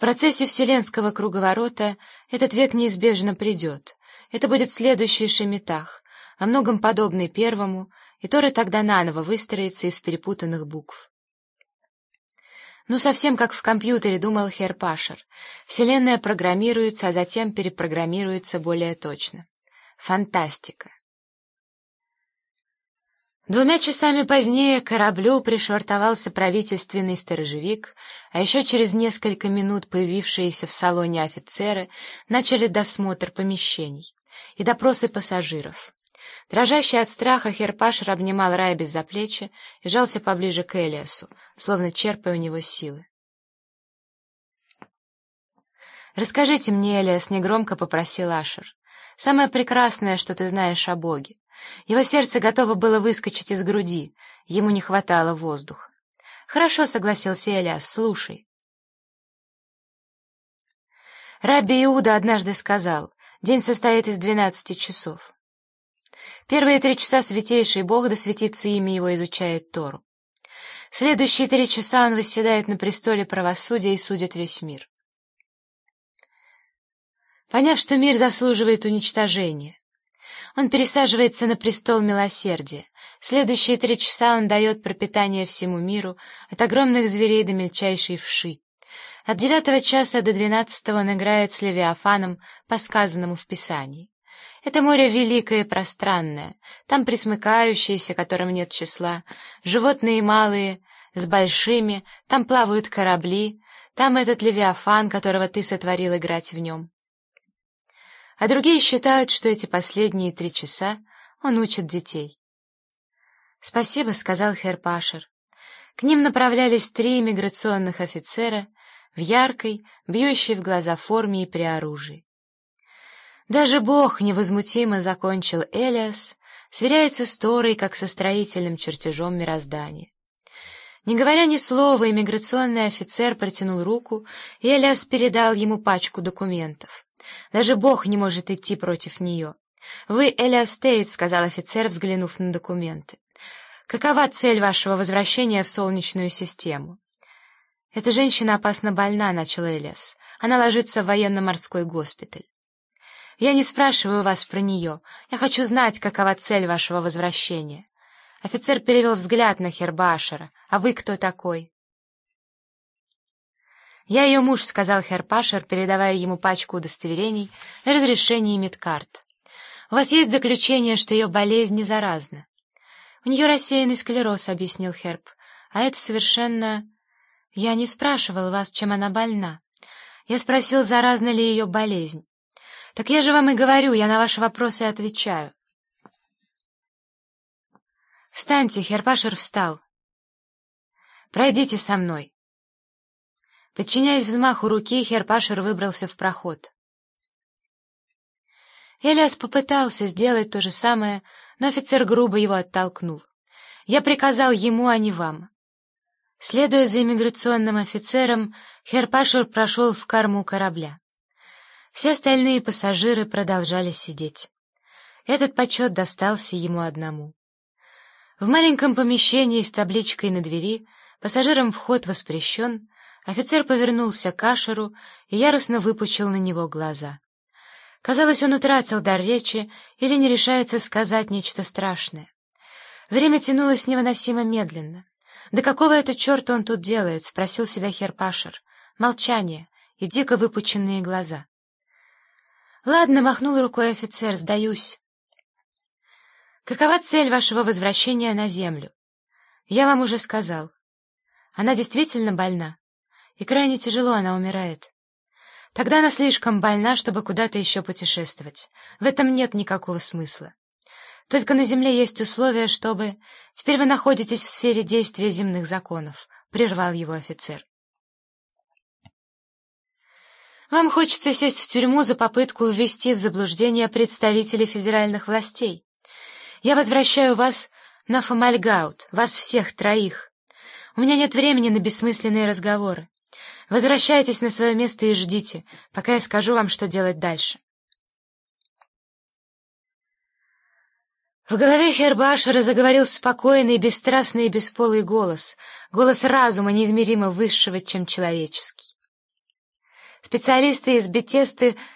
процессе вселенского круговорота этот век неизбежно придет. Это будет следующий Шемитах, во многом подобный первому, и Тора тогда наново выстроится из перепутанных букв. Ну, совсем как в компьютере, думал Хер Пашер. Вселенная программируется, а затем перепрограммируется более точно. Фантастика. 2 часами позднее к кораблю пришвартовался правительственный сторожевик, а еще через несколько минут появившиеся в салоне офицеры начали досмотр помещений и допросы пассажиров. Дрожащий от страха Хер Пашер обнимал Райбис за плечи и жался поближе к Элиасу, словно черпая у него силы. «Расскажите мне, Элиас», — негромко попросил Ашер, — «самое прекрасное, что ты знаешь о Боге». Его сердце готово было выскочить из груди, ему не хватало воздуха. «Хорошо», — согласился Элиас, — «слушай». Рабби Иуда однажды сказал: «День состоит из 12 часов. Первые 3 часа Святейший Бог, да светится имя Его, изучает Тору. Следующие 3 часа Он восседает на престоле правосудия и судит весь мир. Поняв, что мир заслуживает уничтожения, Он пересаживается на престол милосердия. Следующие 3 часа Он дает пропитание всему миру, от огромных зверей до мельчайшей вши. От 9 часа до 12 Он играет с Левиафаном, по сказанному в Писании. Это море великое и пространное, там пресмыкающиеся, которым нет числа, животные малые с большими, там плавают корабли, там этот Левиафан, которого ты сотворил играть в нем». А другие считают, что эти последние 3 часа он учит детей. «Спасибо», — сказал Хер Пашер. К ним направлялись 3 иммиграционных офицера в яркой, бьющей в глаза форме и при оружии. Даже Бог, невозмутимо закончил Элиас, сверяется с Торой, как со строительным чертежом мироздания. Не говоря ни слова, иммиграционный офицер протянул руку, и Элиас передал ему пачку документов. Даже Бог не может идти против нее. «Вы Элиас Тейт», — сказал офицер, взглянув на документы. «Какова цель вашего возвращения в Солнечную систему?» «Эта женщина опасно больна», — начал Элиас. «Она ложится в военно-морской госпиталь». «Я не спрашиваю вас про нее. Я хочу знать, какова цель вашего возвращения». Офицер перевел взгляд на Хер Пашера. «А вы кто такой?» «Я ее муж», — сказал Хер Пашер, передавая ему пачку удостоверений и разрешений медкарт. «У вас есть заключение, что ее болезнь не заразна?» «У нее рассеянный склероз», — объяснил Херб. «А это совершенно...» «Я не спрашивал вас, чем она больна. Я спросил, заразна ли ее болезнь». «Так я же вам и говорю, я на ваши вопросы отвечаю». «Встаньте», — Хер Пашер встал. «Пройдите со мной». Подчиняясь взмаху руки, Хер Пашер выбрался в проход. Элиас попытался сделать то же самое, но офицер грубо его оттолкнул. «Я приказал ему, а не вам». Следуя за иммиграционным офицером, Хер Пашер прошел в корму корабля. Все остальные пассажиры продолжали сидеть. Этот почет достался ему одному. В маленьком помещении с табличкой на двери «Пассажирам вход воспрещен» офицер повернулся к Ашеру и яростно выпучил на него глаза. Казалось, он утратил дар речи или не решается сказать нечто страшное. Время тянулось невыносимо медленно. «Да какого это черта он тут делает?» — спросил себя Хер Пашер. Молчание и дико выпученные глаза. «Ладно», — махнул рукой офицер, — «сдаюсь». «Какова цель вашего возвращения на землю?» «Я вам уже сказал. Она действительно больна, и крайне тяжело она умирает. Тогда она слишком больна, чтобы куда-то еще путешествовать. В этом нет никакого смысла. Только на земле есть условия, чтобы... Теперь вы находитесь в сфере действия земных законов», — прервал его офицер. «Вам хочется сесть в тюрьму за попытку ввести в заблуждение представителей федеральных властей. Я возвращаю вас на Фомальгаут, вас всех 3. У меня нет времени на бессмысленные разговоры. Возвращайтесь на свое место и ждите, пока я скажу вам, что делать дальше». В голове Хер Пашера заговорил спокойный, бесстрастный и бесполый голос, голос разума, неизмеримо высшего, чем человеческий. Специалисты из Бетесты